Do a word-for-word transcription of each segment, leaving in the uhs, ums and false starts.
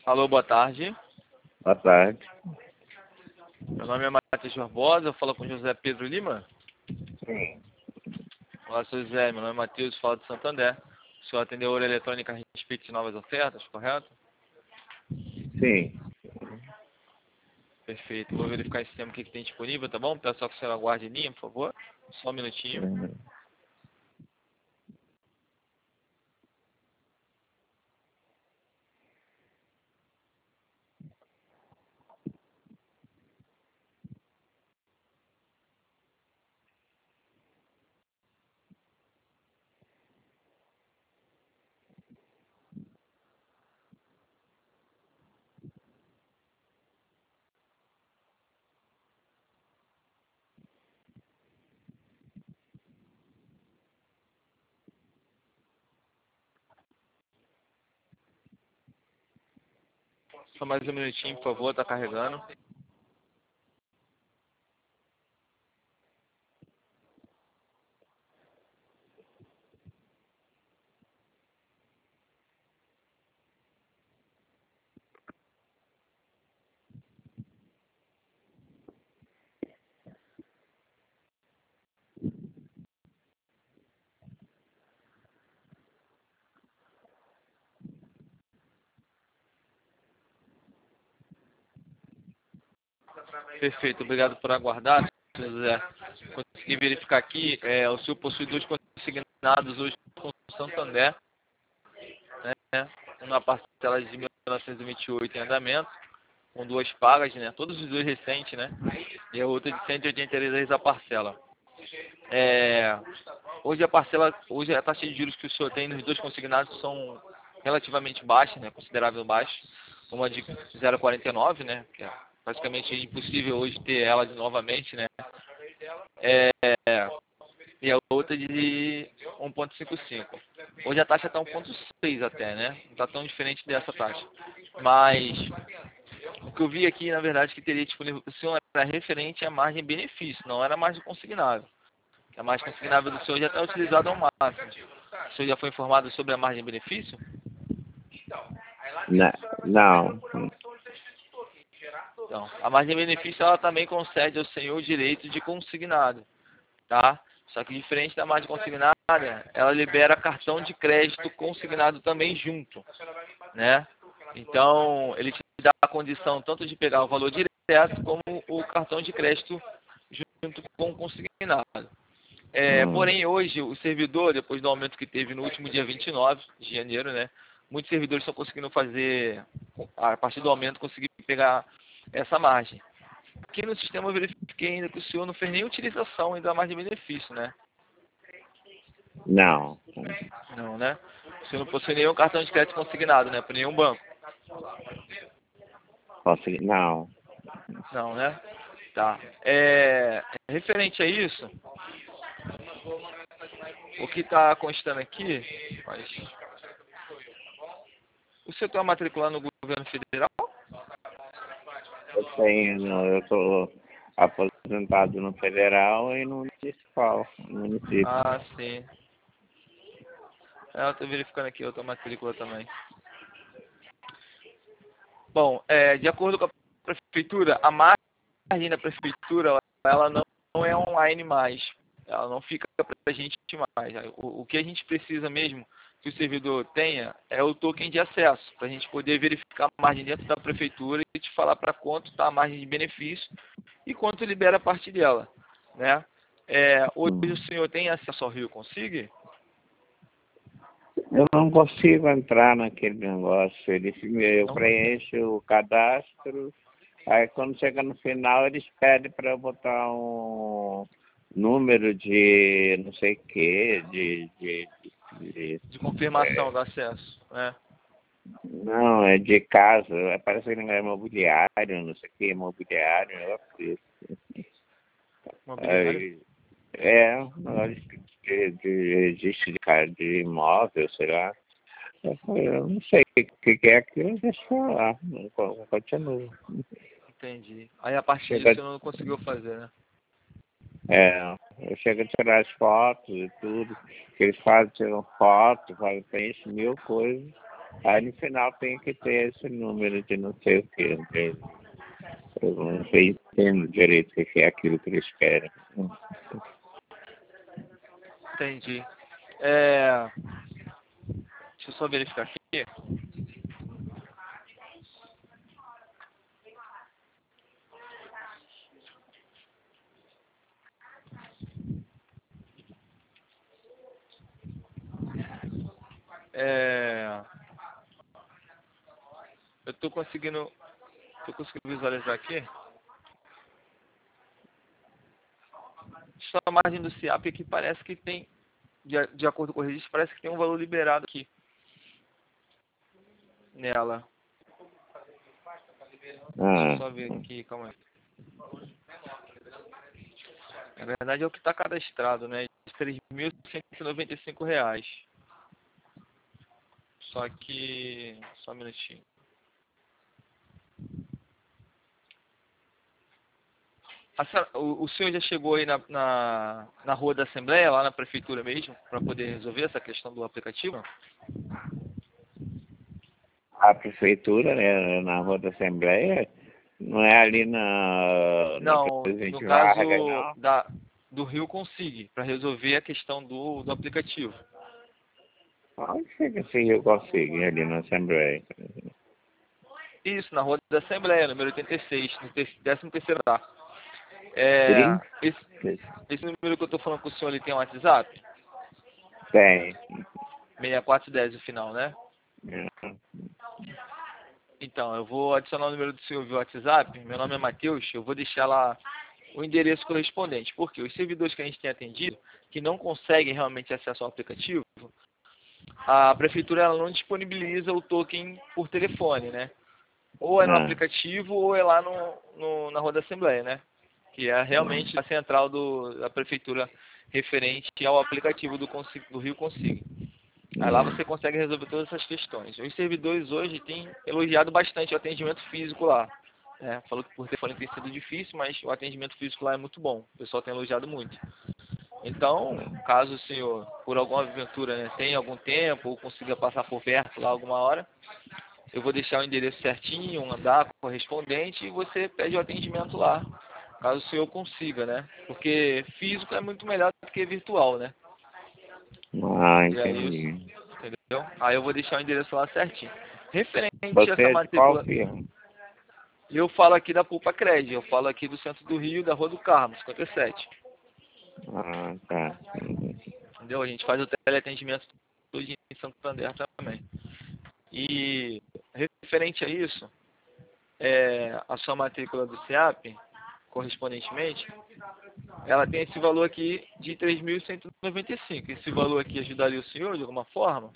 Alô, boa tarde. Boa tarde. Meu nome é Matheus Barbosa, eu falo com José Pedro Lima. Sim. Olá, seu José, meu nome é Matheus, falo de Santander. O senhor atendeu a hora eletrônica a respeito de novas ofertas, correto? Sim. Perfeito. Vou verificar esse tema aqui que tem disponível, tá bom? Peço só que o senhor aguarde em linha, por favor. Só um minutinho. Uhum. Só mais um minutinho, por favor, tá carregando. Perfeito, obrigado por aguardar, seu José. Consegui verificar aqui, é, o senhor possui dois consignados hoje com o Santander, né? Uma parcela de mil novecentos e vinte e oito em andamento, com duas pagas, né? Todos os dois recentes, né? E a outra de cento e oitenta e três reais a parcela. É, hoje a parcela, hoje a taxa de juros que o senhor tem nos dois consignados são relativamente baixas, né? Considerável baixa. Uma de zero vírgula quarenta e nove, né? Que é praticamente impossível hoje ter ela de novamente, né? É, e a outra de um vírgula cinquenta e cinco. Hoje a taxa está um vírgula seis até, né? Não está tão diferente dessa taxa. Mas o que eu vi aqui, na verdade, que teria disponível para o senhor era referente à margem benefício, não era margem consignável. A margem consignável do senhor já está utilizada ao máximo. O senhor já foi informado sobre a margem benefício? Na- Não. Então, a margem benefício ela também concede ao senhor o direito de consignado, tá? Só que diferente da margem consignada, ela libera cartão de crédito consignado também junto, né? Então, ele te dá a condição tanto de pegar o valor direto como o cartão de crédito junto com o consignado. É, Hum. porém, hoje, o servidor, depois do aumento que teve no último dia vinte e nove de janeiro, né? Muitos servidores estão conseguindo fazer, a partir do aumento, conseguir pegar essa margem. Aqui no sistema eu verifiquei ainda que o senhor não fez nem utilização ainda da margem de benefício, né? Não. Não, né? O senhor não possui nenhum cartão de crédito consignado, né? Por nenhum banco. Consegui... Não. Não, né? Tá. É, referente a isso, o que está constando aqui, mas, o senhor tem uma matrícula no governo federal? Eu tenho, eu estou aposentado no federal e no municipal, no município. Ah, sim. É, eu estou verificando aqui outra matrícula também. Bom, é, de acordo com a prefeitura, a margem da prefeitura, ela não, não é online mais. Ela não fica para a gente mais. O, o que a gente precisa mesmo que o servidor tenha é o token de acesso, para a gente poder verificar a margem dentro da prefeitura e te falar para quanto está a margem de benefício e quanto libera a parte dela, né? É, hoje Hum. o senhor tem acesso ao Rio Consigue? Eu não consigo entrar naquele negócio. Eles, eu Não? preencho o cadastro, aí quando chega no final eles pedem para eu botar um número de não sei o que, de, de, de, De é, confirmação do acesso, né? não, é de casa, é, parece que não é imobiliário, não sei o que, imobiliário, um negócio desse. Imobiliário? Aí, é, um negócio de, de registro de, ca- de imóvel, sei lá. Eu falei, eu não sei o que, que é aquilo, deixa eu lá, não co- continua. Entendi. Aí a partir disso Chega, você não conseguiu fazer, né? é, eu chego a tirar as fotos e tudo, que eles fazem, tiram foto, fazem, preenche mil coisas, Aí no final tem que ter esse número de não sei o quê. Eu não entendo direito o que é aquilo que eles querem. Entendi. É, deixa eu só verificar aqui. É, eu tô conseguindo, tô conseguindo visualizar aqui. Só a margem do SIAP aqui parece que tem, de, de acordo com o registro, parece que tem um valor liberado aqui nela. Deixa eu Ah, só ver aqui, calma aí. Na verdade é o que está cadastrado, né? De três mil cento e noventa e cinco reais. Só que... Só um minutinho. A senhora- o, o senhor já chegou aí na, na, na Rua da Assembleia, lá na Prefeitura mesmo, para poder resolver essa questão do aplicativo? a prefeitura, né, na Rua da Assembleia, não é ali na, na Não, no Presidente caso Vargas, não? da, do Rio Consigue, para resolver a questão do, do aplicativo. Onde fica esse Rio Consigo, ali na Assembleia? Isso, na Rua da Assembleia, número oitenta e seis, no décimo terceiro andar. É, trinta? esse, esse número que eu estou falando com o senhor, ele tem um WhatsApp? Tem. seis quatro um zero o final, né? É. Então, eu vou adicionar o número do senhor via WhatsApp. Meu nome é Matheus. Eu vou deixar lá o endereço correspondente. Porque os servidores que a gente tem atendido, que não conseguem realmente acesso ao aplicativo, a prefeitura ela não disponibiliza o token por telefone, né? Ou é no Ah, aplicativo ou é lá no, no, na Rua da Assembleia, né? Que é realmente a central do, da prefeitura referente ao aplicativo do, Consi- do Rio Consigo. Aí lá hum. você consegue resolver todas essas questões. Os servidores hoje têm elogiado bastante o atendimento físico lá. É, falou que por telefone tem sido difícil, mas o atendimento físico lá é muito bom. O pessoal tem elogiado muito. Então, caso o senhor, por alguma aventura, né, tenha algum tempo ou consiga passar por perto lá alguma hora, eu vou deixar o endereço certinho, um andar correspondente e você pede o atendimento lá, caso o senhor consiga, né? Porque físico é muito melhor do que virtual, né? Ah, E aí, entendi. entendeu? Aí eu vou deixar o endereço lá certinho. Referente a Você essa é de qual matrícula, firma? eu falo aqui da Pulpa Cred, eu falo aqui do centro do Rio, da Rua do Carmo, cinquenta e sete. Ah, tá. Uhum. Entendeu? A gente faz o teleatendimento todo em Santander também. E referente a isso, é, a sua matrícula do SEAP, correspondentemente, ela tem esse valor aqui de três mil cento e noventa e cinco. Esse valor aqui ajudaria o senhor de alguma forma?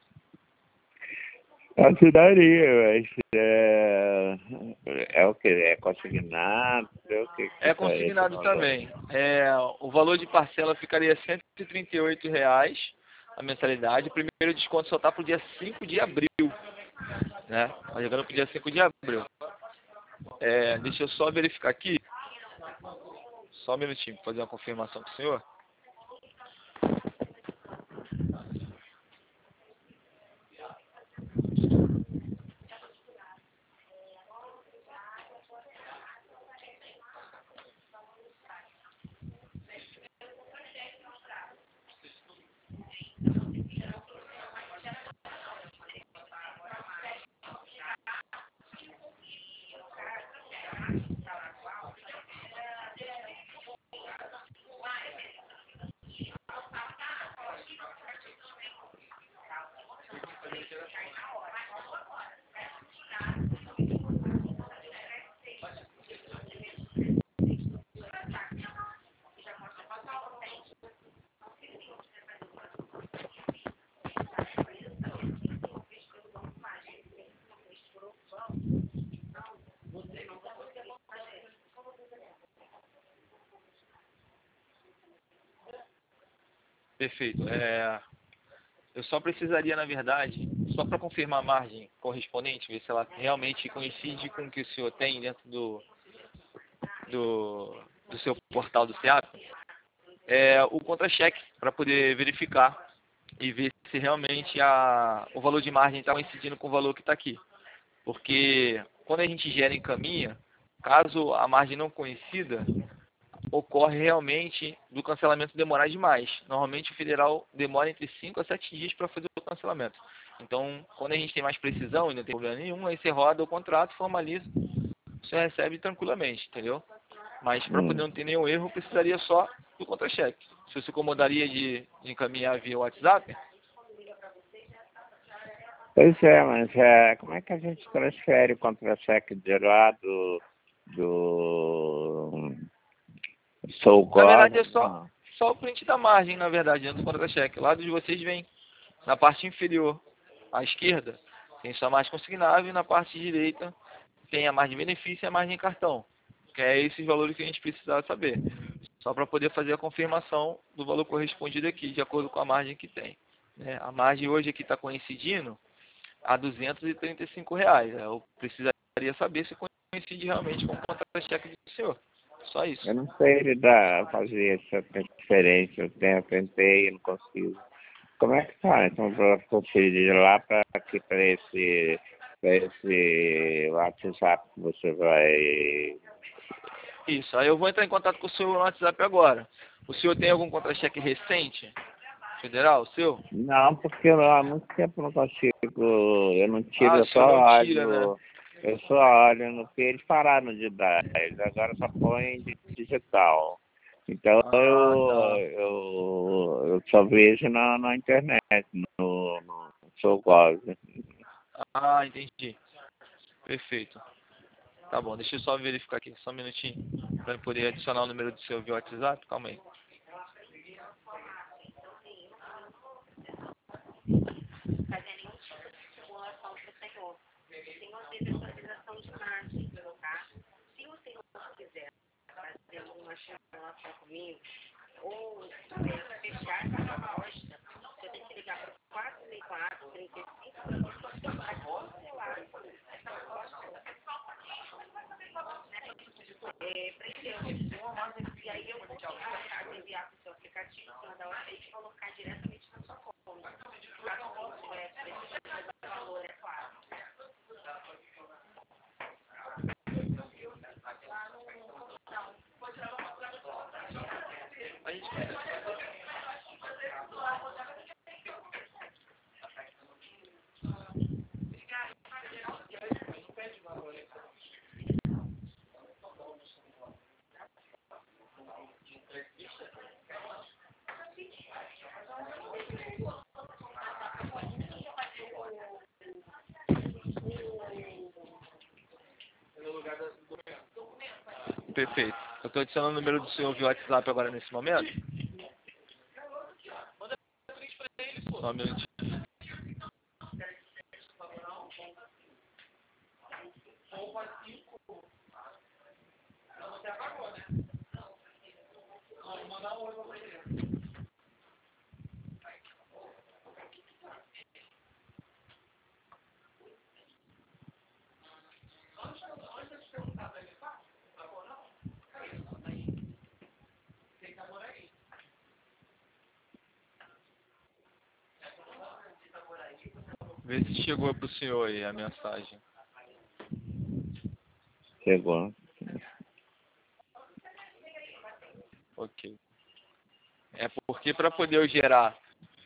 Ajudaria, mas é, é o que? É consignado? É o que que É tá esse consignado valor? também. É, o valor de parcela ficaria cento e trinta e oito reais a mensalidade. O primeiro desconto só está para o dia cinco de abril. Né? Tá chegando para o dia cinco de abril. É, deixa eu só verificar aqui. Só um minutinho para fazer uma confirmação com o senhor. Perfeito. É, eu só precisaria, na verdade, só para confirmar a margem correspondente, ver se ela realmente coincide com o que o senhor tem dentro do, do, do seu portal do SEAP, é o contra-cheque, para poder verificar e ver se realmente a, o valor de margem está coincidindo com o valor que está aqui. Porque quando a gente gera e encaminha, caso a margem não coincida, ocorre realmente do cancelamento demorar demais. Normalmente o federal demora entre cinco a sete dias para fazer o cancelamento. Então, quando a gente tem mais precisão e não tem problema nenhum, aí você roda o contrato, formaliza, você recebe tranquilamente, entendeu? Mas para Hum. poder não ter nenhum erro, precisaria só do contra-cheque. Se você incomodaria de, de encaminhar via WhatsApp, Pois é, mas é, como é que a gente transfere o contra-cheque de lá do, do Sou na verdade é Gov? só, Não. só o print da margem, na verdade, dentro do contra-cheque. O lado de vocês vem na parte inferior à esquerda, tem sua margem consignável, e na parte direita tem a margem de benefício e a margem de cartão. Que é esses valores que a gente precisa saber. Só para poder fazer a confirmação do valor correspondido aqui, de acordo com a margem que tem. Né? A margem hoje aqui está coincidindo a duzentos e trinta e cinco reais. Eu precisaria saber se coincide realmente com o contra-cheque do senhor. Só isso. Eu não sei lidar, fazer essa transferência. Eu tenho- eu tentei, eu não consigo. Como é que tá? Então, para conferir de lá para aqui, para esse, para esse WhatsApp que você vai. Isso. Aí eu vou entrar em contato com o senhor no WhatsApp agora. O senhor tem algum contra-cheque recente? Federal, seu? Não, porque eu, há muito tempo eu não consigo, eu não tiro, Ah, o eu senhor só não tira, né? olho, eu só olho no que eles pararam de dar, eles agora só põem de digital. Então Ah, eu, tá. eu, eu só vejo na, na internet, no, no Soulgov. Ah, entendi. Perfeito. Tá bom, deixa eu só verificar aqui, só um minutinho, para eu poder adicionar o número do seu via WhatsApp. Calma aí. Perfeito. Eu estou adicionando o número do senhor via WhatsApp agora nesse momento. Só um minutinho. Vê se chegou para o senhor aí a mensagem. Chegou. Ok. É porque para poder eu gerar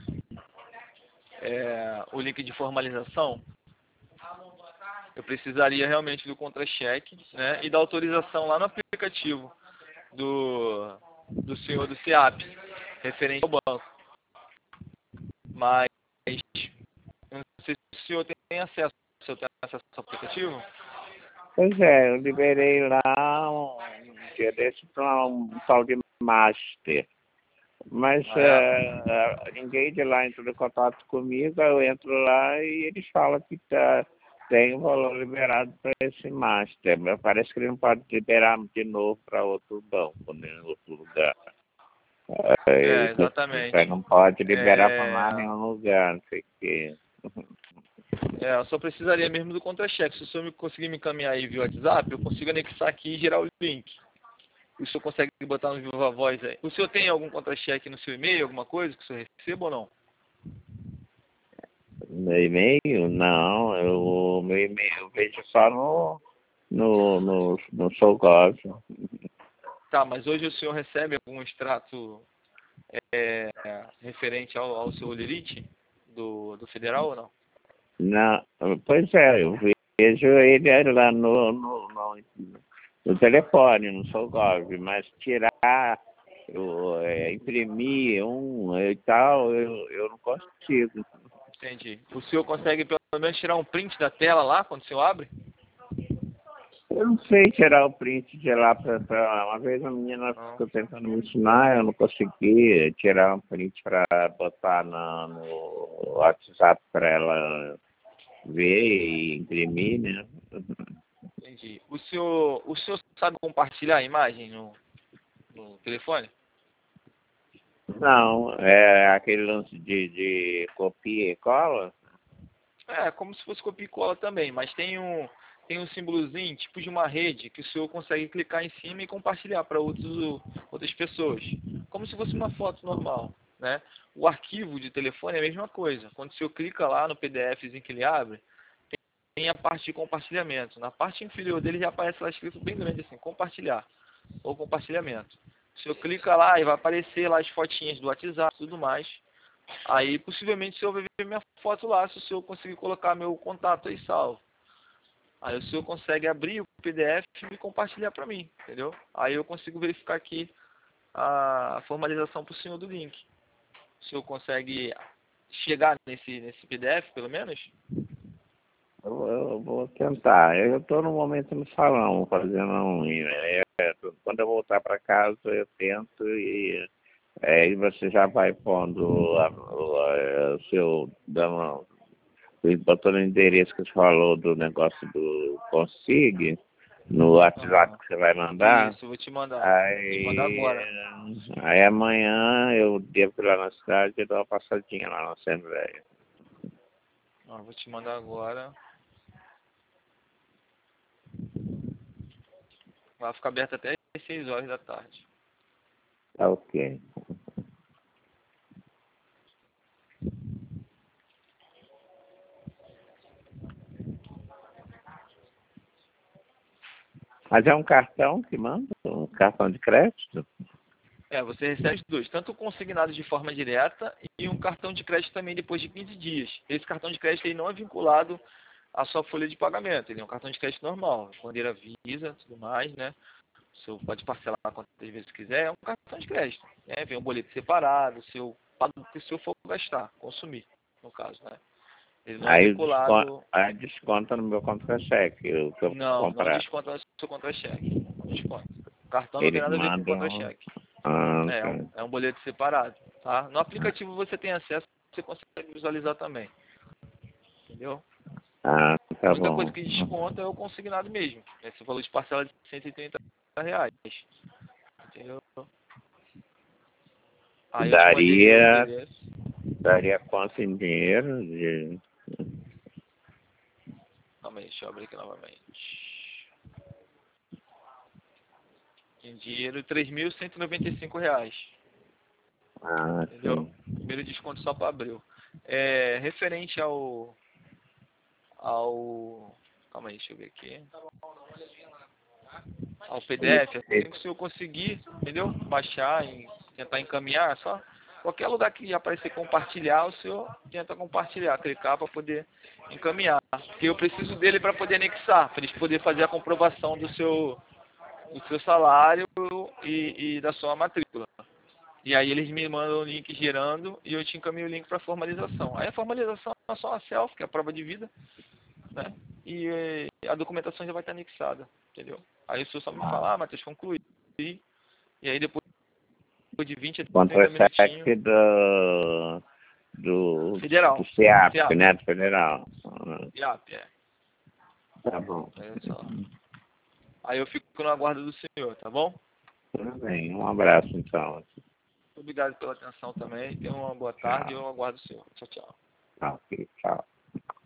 é, o link de formalização, eu precisaria realmente do contra-cheque, né, e da autorização lá no aplicativo do, do senhor do SEAP, referente ao banco. Mas eu não sei se o senhor tem acesso, se o senhor tem acesso ao aplicativo. Pois é, eu liberei lá um dia desse para um tal de Master. Mas Ah, é? é, ninguém de lá entrou em contato comigo, eu entro lá e eles falam que tá, tem um valor liberado para esse Master. Mas parece que ele não pode liberar de novo para outro banco, né, em outro lugar. É, Aí, exatamente. não pode liberar para É, mais nenhum lugar, não sei o quê. é, eu só precisaria mesmo do contra-cheque. Se o senhor me conseguir me encaminhar aí via WhatsApp, eu consigo anexar aqui e gerar o link. O senhor consegue botar no Viva Voz aí. O senhor tem algum contra-cheque no seu e-mail, alguma coisa que o senhor receba ou não? Meu e-mail? Não, eu, meu e-mail eu vejo só no, no, no, no Sogov. Tá, mas hoje o senhor recebe algum extrato é, referente ao, ao seu Lerite do, do federal ou não? Não, pois é, eu vejo ele lá no, no, no, no telefone, no Sogov, mas tirar, eu, é, imprimir um e tal, eu, eu não consigo. Entendi. O senhor consegue pelo menos tirar um print da tela lá quando o senhor abre? Eu não sei tirar o print de lá para uma vez a menina Não. ficou tentando me ensinar, eu não consegui tirar um print para botar na, no WhatsApp para ela ver e imprimir, né? Entendi. O senhor, o senhor sabe compartilhar a imagem no, no telefone? Não, é aquele lance de, de copia e cola. É, como se fosse copia e cola também, mas tem um, tem um símbolozinho, tipo de uma rede, que o senhor consegue clicar em cima e compartilhar para outras pessoas. Como se fosse uma foto normal, né? O arquivo de telefone é a mesma coisa. Quando o senhor clica lá no PDFzinho que ele abre, tem, tem a parte de compartilhamento. Na parte inferior dele já aparece lá escrito bem grande assim, compartilhar ou compartilhamento. O senhor clica lá e vai aparecer lá as fotinhas do WhatsApp e tudo mais. Aí, possivelmente, o senhor vai ver minha foto lá, se o senhor conseguir colocar meu contato aí salvo. Aí o senhor consegue abrir o P D F e compartilhar para mim, entendeu? Aí eu consigo verificar aqui a formalização para o senhor do link. O senhor consegue chegar nesse, nesse P D F, pelo menos? Eu, eu vou tentar. Eu estou no momento no salão fazendo a unha. É, quando eu voltar para casa eu tento e é, aí você já vai pondo a- o a- o seu, dando, botando o endereço que você falou do negócio do Consig no WhatsApp Aham. que você vai mandar. Isso, eu vou te mandar. Vou te mandar Aí, agora. aí amanhã eu devo ir lá na cidade e dar uma passadinha lá na Assembleia. Ó, vou te mandar agora. Vai ficar aberto até às seis horas da tarde. Tá ok. Mas é um cartão que manda? Um cartão de crédito? É, você recebe os dois, tanto o consignado de forma direta e um cartão de crédito também depois de quinze dias. Esse cartão de crédito ele não é vinculado à sua folha de pagamento, ele é um cartão de crédito normal, bandeira Visa, tudo mais, né? O senhor pode parcelar quantas vezes quiser, é um cartão de crédito, né? Vem um boleto separado, o seu paga o que o senhor for gastar, consumir, no caso, né? Ele não é Aí desconta, vinculado, aí desconta no meu contra-cheque, o que eu for não, não comprar. desconta no seu contra-cheque, não desconta. O cartão não tem Eles nada a ver com mandam. contra-cheque. Ah, É, é tá. um, é um boleto separado, tá? No aplicativo você tem acesso, você consegue visualizar também, entendeu? Ah, A tá única coisa bom. que desconta é o consignado mesmo, esse valor de parcela de cento e trinta reais, entendeu? Aí eu te mandei aí o Daria, endereço. daria quanto em dinheiro? De... Calma aí, deixa eu abrir aqui novamente. Em dinheiro, três mil cento e noventa e cinco reais, Ah, entendeu? sim. Primeiro desconto só para abril. É, referente ao, ao... Calma aí, deixa eu ver aqui. Ao P D F, E- assim que o senhor conseguir, entendeu? Baixar e tentar encaminhar, só qualquer lugar que aparecer compartilhar, o senhor tenta compartilhar, clicar para poder encaminhar. Porque eu preciso dele para poder anexar, para eles poderem fazer a comprovação do seu, do seu salário e, e da sua matrícula. E aí eles me mandam o link gerando e eu te encaminho o link para formalização. Aí a formalização é só uma selfie, que é a prova de vida, né? E eh, a documentação já vai estar anexada, entendeu? Aí o senhor só me fala, ah, Matheus, concluí. E aí depois de vinte a trinta minutinhos, Contra-cheque do, do, do federal, CEAP, FEAP, né? Do federal. Ah, FEAP, é. tá bom. É só. Aí eu fico no aguardo do senhor, tá bom? Tudo bem. Um abraço, então. Obrigado pela atenção também. Tenha uma boa tarde e Tchau. eu aguardo o senhor. Tchau, tchau. Ok, tchau.